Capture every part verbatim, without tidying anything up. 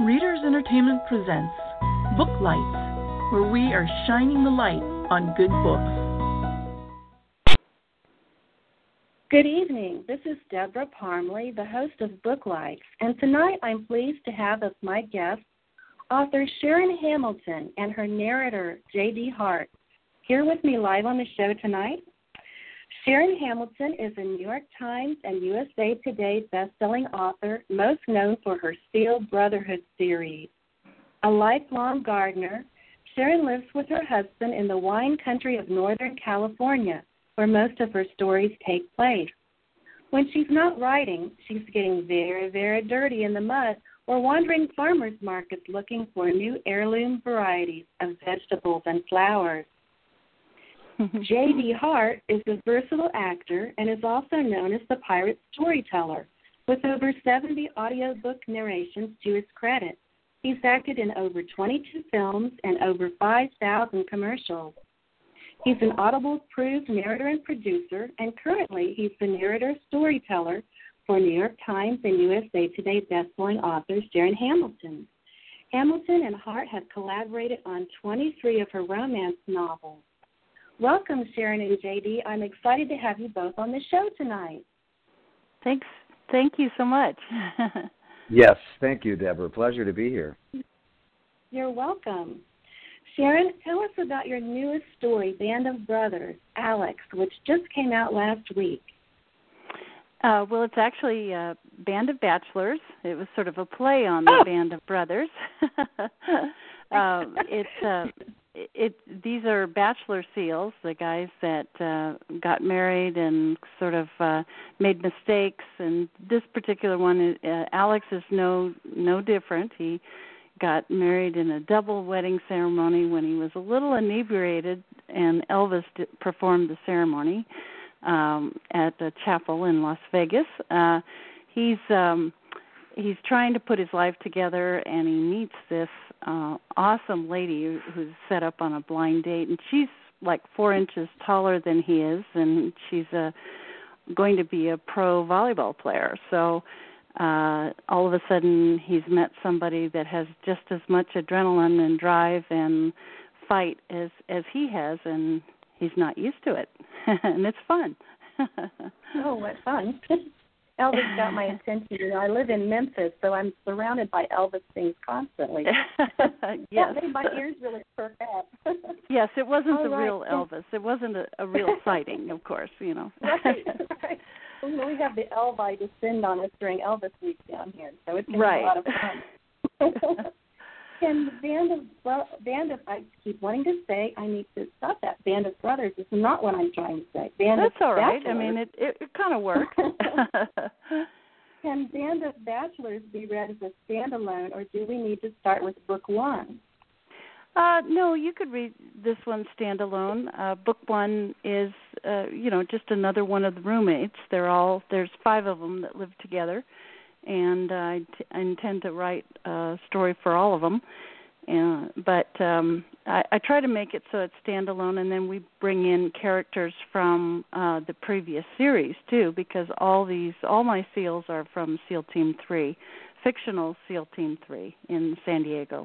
Readers Entertainment presents Book Lights, where we are shining the light on good books. Good evening. This is Deborah Parmley, the host of Book Lights, and tonight I'm pleased to have as my guest author Sharon Hamilton and her narrator J D Hart here with me live on the show tonight. Sharon Hamilton is a New York Times and U S A Today best-selling author, most known for her Seal Brotherhood series. A lifelong gardener, Sharon lives with her husband in the wine country of Northern California, where most of her stories take place. When she's not writing, she's getting very, very dirty in the mud or wandering farmers markets looking for new heirloom varieties of vegetables and flowers. J D Hart is a versatile actor and is also known as the pirate storyteller, with over seventy audiobook narrations to his credit. He's acted in over twenty-two films and over five thousand commercials. He's an Audible-approved narrator and producer, and currently he's the narrator-storyteller for New York Times and U S A Today best-selling author Sharon Hamilton. Hamilton and Hart have collaborated on twenty-three of her romance novels. Welcome, Sharon and J D. I'm excited to have you both on the show tonight. Thanks. Thank you so much. Yes, thank you, Deborah. Pleasure to be here. You're welcome. Sharon, tell us about your newest story, Band of Brothers, Alex, which just came out last week. Uh, well, it's actually a Band of Bachelors. It was sort of a play on the oh. Band of Brothers. um, it's uh, it, it. These are bachelor seals, the guys that uh, got married and sort of uh, made mistakes. And this particular one, uh, Alex, is no no different. He got married in a double wedding ceremony when he was a little inebriated, and Elvis did, performed the ceremony um, at the chapel in Las Vegas. Uh, he's um, he's trying to put his life together, and he meets this uh, awesome lady who's set up on a blind date, and she's like four inches taller than he is, and she's a, going to be a pro volleyball player. So uh, all of a sudden he's met somebody that has just as much adrenaline and drive and fight as, as he has, and he's not used to it, and it's fun. Oh, what fun. Elvis got my attention. You know, I live in Memphis, so I'm surrounded by Elvis things constantly. Yes. That made my ears really perk up. Yes, it wasn't All the right. real Elvis. It wasn't a, a real sighting, of course, you know. Right, right. Well, we have the Elvi descend on us during Elvis week down here, so it's going to right. be a lot of fun. And the band of, well, band of, I keep wanting to say, I need to stop that. Band of Brothers is not what I'm trying to say. Band That's of all right. Bachelors. I mean, it, it, it kind of works. Can Band of Bachelors be read as a standalone, or do we need to start with book one? Uh, no, you could read this one standalone. Uh, book one is, uh, you know, just another one of the roommates. They're all, there's five of them that live together. And uh, I, t- I intend to write a story for all of them. Uh, but um, I, I try to make it so it's standalone, and then we bring in characters from uh, the previous series, too, because all these, all my SEALs are from SEAL Team three, fictional SEAL Team three in San Diego.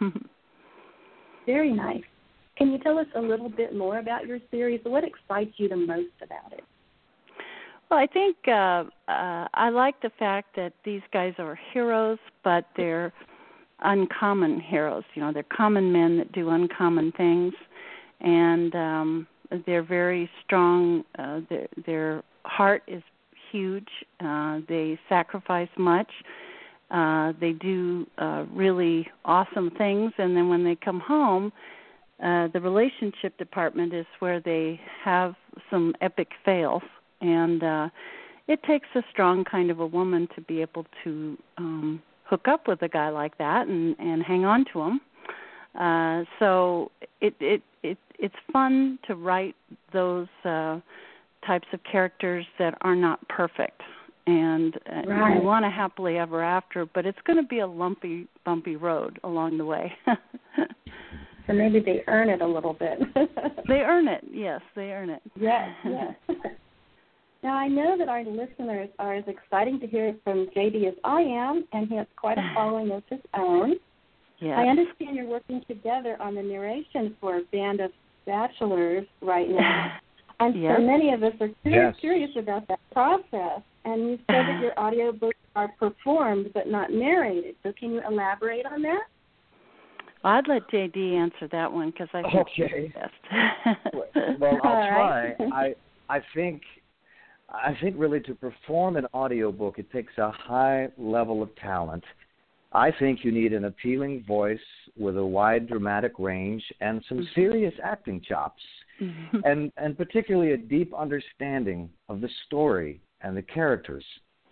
Very nice. Can you tell us a little bit more about your series? What excites you the most about it? Well, I think uh, uh, I like the fact that these guys are heroes, but they're uncommon heroes. You know, they're common men that do uncommon things, and um, they're very strong. Uh, their, their heart is huge. Uh, they sacrifice much. Uh, they do uh, really awesome things, and then when they come home, uh, the relationship department is where they have some epic fails. And uh, it takes a strong kind of a woman to be able to um, hook up with a guy like that and, and hang on to him. Uh, so it, it it it's fun to write those uh, types of characters that are not perfect. And uh, right. you want a happily ever after, but it's going to be a lumpy, bumpy road along the way. So maybe they earn it a little bit. They earn it, yes, they earn it. Yes, yes. Now, I know that our listeners are as excited to hear from J D as I am, and he has quite a following of his own. Yes. I understand you're working together on the narration for Band of Bachelors right now. And yes. so many of us are Yes. curious about that process. And you said that your audiobooks are performed but not narrated. So can you elaborate on that? Well, I'd let J D answer that one because I think Okay. she's best. Well, I'll All right. try. I I think I think really to perform an audiobook, it takes a high level of talent. I think you need an appealing voice with a wide dramatic range and some Mm-hmm. serious acting chops, Mm-hmm. and and particularly a deep understanding of the story and the characters,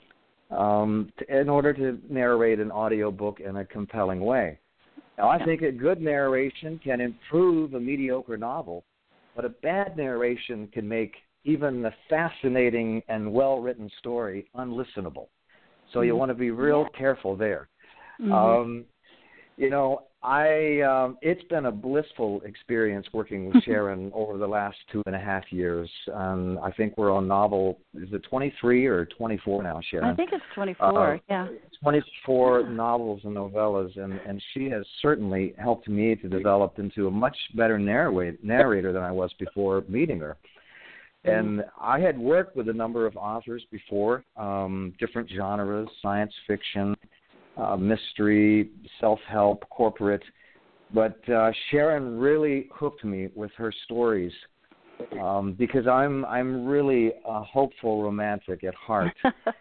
um, t- in order to narrate an audiobook in a compelling way. Now, I Yeah. think a good narration can improve a mediocre novel, but a bad narration can make even a fascinating and well-written story unlistenable. So you Mhm. want to be real Yeah. careful there. Mhm. Um, you know, I um, it's been a blissful experience working with Sharon over the last two and a half years. Um, I think we're on novel, is it twenty-three or twenty-four now, Sharon? I think it's twenty-four, Uh, yeah. twenty-four Yeah. novels and novellas, and, and she has certainly helped me to develop into a much better narrator, narrator than I was before meeting her. And I had worked with a number of authors before, um, different genres, science fiction, uh, mystery, self-help, corporate. But uh, Sharon really hooked me with her stories um, because I'm I'm really a hopeful romantic at heart.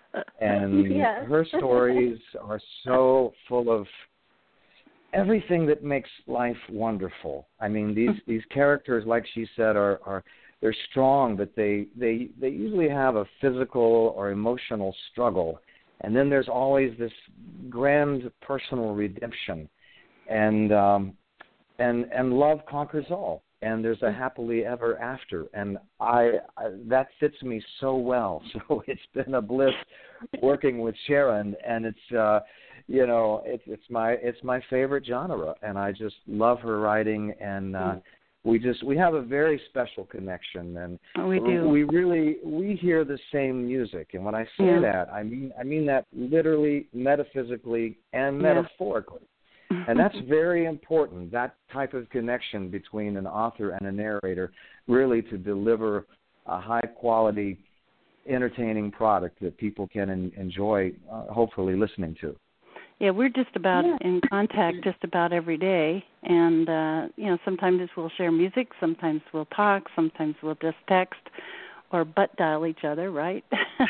And Yes. her stories are so full of everything that makes life wonderful. I mean, these, these characters, like she said, are, are they're strong, but they, they, they usually have a physical or emotional struggle. And then there's always this grand personal redemption. And um, and and love conquers all. And there's a happily ever after. And I, I that fits me so well. So it's been a bliss working with Sharon, and it's uh, you know it's it's my it's my favorite genre, and I just love her writing, and uh, we just we have a very special connection, and We do. we really we hear the same music. And when I say Yeah. that, I mean I mean that literally, metaphysically, and Yeah. metaphorically. And that's very important, that type of connection between an author and a narrator, really to deliver a high-quality, entertaining product that people can en- enjoy, uh, hopefully, listening to. Yeah, we're just about Yeah. in contact just about every day. And, uh, you know, sometimes we'll share music, sometimes we'll talk, sometimes we'll just text or butt dial each other, right?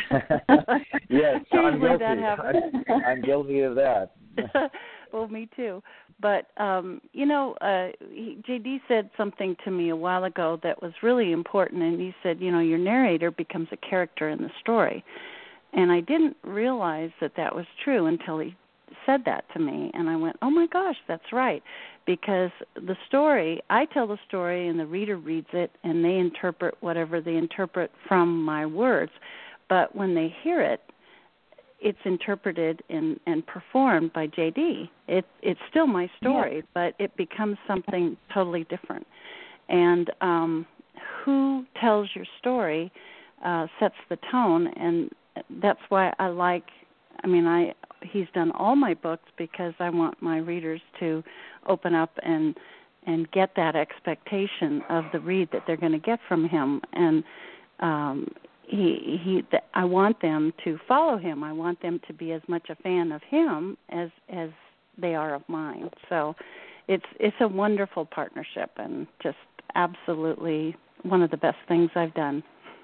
Yes, I'm Occasionally guilty. that happens. I'm, I'm guilty of that. Well, me too. But, um, you know, uh, he, J D said something to me a while ago that was really important, and he said, you know, your narrator becomes a character in the story. And I didn't realize that that was true until he said that to me, and I went, oh, my gosh, that's right, because the story, I tell the story, and the reader reads it, and they interpret whatever they interpret from my words. But when they hear it, it's interpreted and, and performed by J D. It, it's still my story, yeah. but it becomes something totally different. And um, who tells your story uh, sets the tone, and that's why I like, I mean, I he's done all my books because I want my readers to open up and and get that expectation of the read that they're going to get from him. And um He, he, I want them to follow him. I want them to be as much a fan of him as as they are of mine. So, it's it's a wonderful partnership, and just absolutely one of the best things I've done.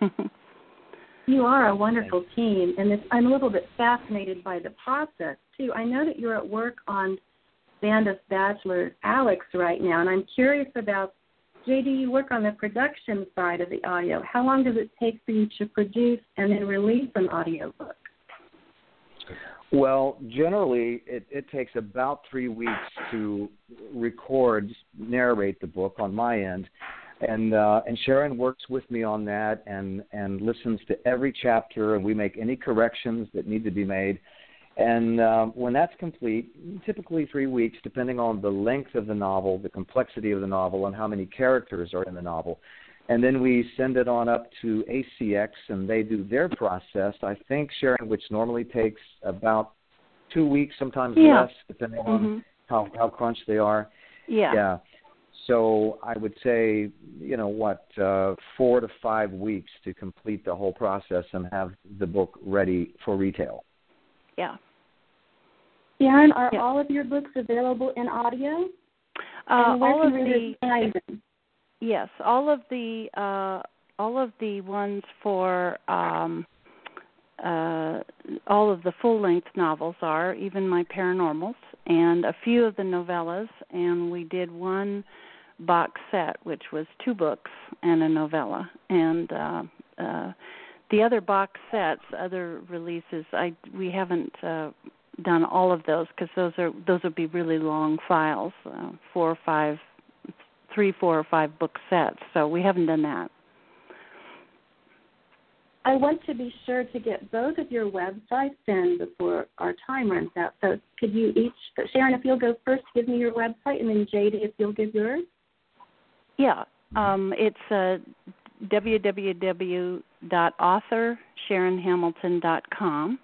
You are a wonderful team, and this, I'm a little bit fascinated by the process too. I know that you're at work on Band of Bachelors Alex right now, and I'm curious about. J D, you work on the production side of the audio. How long does it take for you to produce and then release an audiobook? Well, generally, it, it takes about three weeks to record, narrate the book on my end. And uh, and Sharon works with me on that and, and listens to every chapter, and we make any corrections that need to be made. And uh, when that's complete, typically three weeks, depending on the length of the novel, the complexity of the novel, and how many characters are in the novel, and then we send it on up to A C X, and they do their process. I think, Sharon, which normally takes about two weeks, sometimes yeah. less, depending mm-hmm. on how, how crunched they are. Yeah. Yeah. So I would say, you know, what, uh, four to five weeks to complete the whole process and have the book ready for retail. Yeah. Sharon, are yeah. all of your books available in audio? Uh, and where all can of readers the find them? Yes, all of the uh, all of the ones for um, uh, all of the full-length novels are, even my paranormals, and a few of the novellas, and we did one box set, which was two books and a novella, and uh, uh, the other box sets, other releases, I we haven't uh, done all of those because those are those would be really long files, uh, four or five. three, four, or five book sets, so we haven't done that. I want to be sure to get both of your websites in before our time runs out. So could you each, Sharon, if you'll go first, give me your website, and then J D, if you'll give yours. Yeah, um, it's uh, w w w dot author sharon hamilton dot com,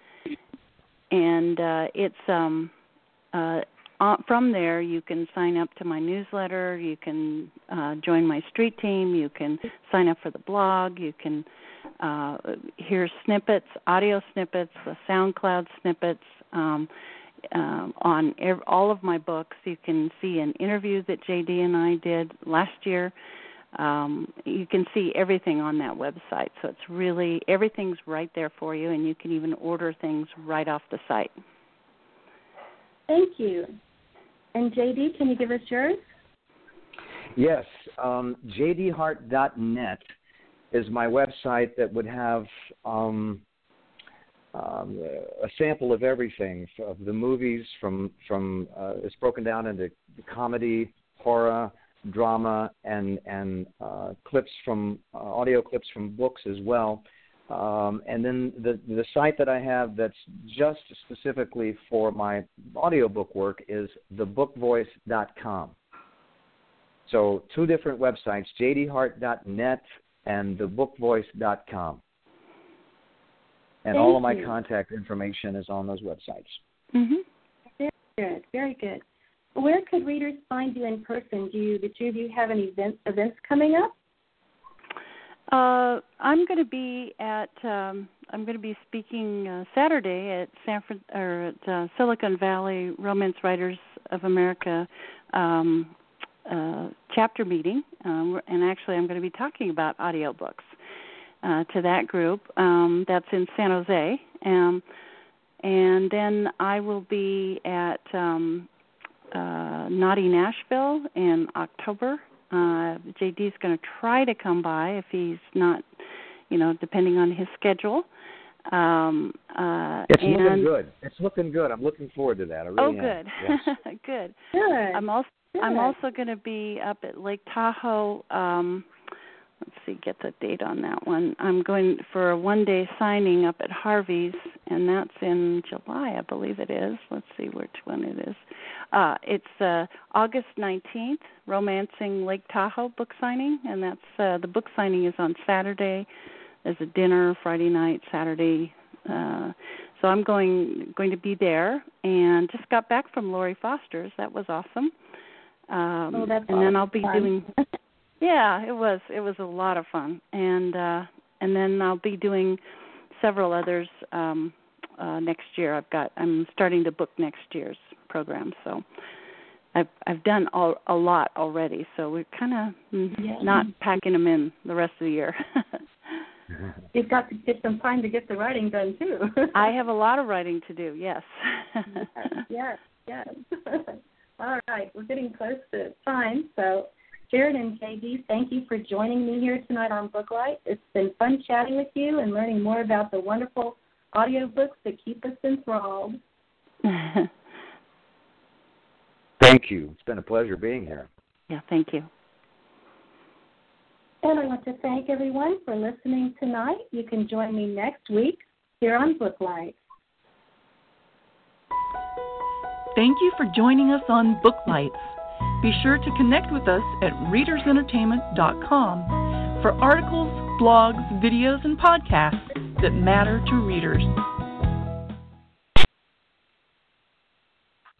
and uh, it's um, uh, Uh, from there, you can sign up to my newsletter, you can uh, join my street team, you can sign up for the blog, you can uh, hear snippets, audio snippets, uh, SoundCloud snippets um, um, on ev- all of my books. You can see an interview that J D and I did last year. Um, you can see everything on that website. So it's really, everything's right there for you, and you can even order things right off the site. Thank you. And J D, can you give us yours? Yes, um, j d hart dot net is my website that would have um, um, a sample of everything, of the movies from, from uh, it's broken down into comedy, horror, drama, and, and uh, clips from, uh, audio clips from books as well. Um, and then the the site that I have that's just specifically for my audiobook work is the book voice dot com. So two different websites, j d hart dot net and the book voice dot com. And Thank all of my you. contact information is on those websites. Mm-hmm. Very good, very good. Where could readers find you in person? Do you, the two of you have any events, events coming up? Uh, I'm going to be at um, I'm going to be speaking uh, Saturday at San Fran- or at uh, Silicon Valley Romance Writers of America um, uh, chapter meeting, um, and actually I'm going to be talking about audiobooks uh, to that group. Um, that's in San Jose, um, and then I will be at um, uh, Naughty Nashville in October. Uh, J D's going to try to come by if he's not, you know, depending on his schedule. Um, uh, it's and, looking good. It's looking good. I'm looking forward to that. I really oh, am. good, Yes. good. Good. I'm also good. I'm also going to be up at Lake Tahoe. Um, let's see, get the date on that one. I'm going for a one-day signing up at Harvey's, and that's in July, I believe it is. Let's see which one it is. Uh, it's uh, August nineteenth, Romancing Lake Tahoe book signing, and that's uh, the book signing is on Saturday. There's a dinner Friday night, Saturday. Uh, so I'm going going to be there, and just got back from Lori Foster's. That was awesome. Um, oh, that's and then I'll be fun. doing. Yeah, it was it was a lot of fun, and uh, and then I'll be doing several others um, uh, next year. I've got I'm starting to book next year's program, so I've I've done all, a lot already. So we're kind of yeah. not packing them in the rest of the year. You've got to get some time to get the writing done too. I have a lot of writing to do. Yes. yes, yes. yes. All right, we're getting close to time, so. Sharon and J D, thank you for joining me here tonight on Booklight. It's been fun chatting with you and learning more about the wonderful audiobooks that keep us enthralled. Thank you. It's been a pleasure being here. Yeah, thank you. And I want to thank everyone for listening tonight. You can join me next week here on Booklight. Thank you for joining us on Booklights. Be sure to connect with us at readers entertainment dot com for articles, blogs, videos, and podcasts that matter to readers.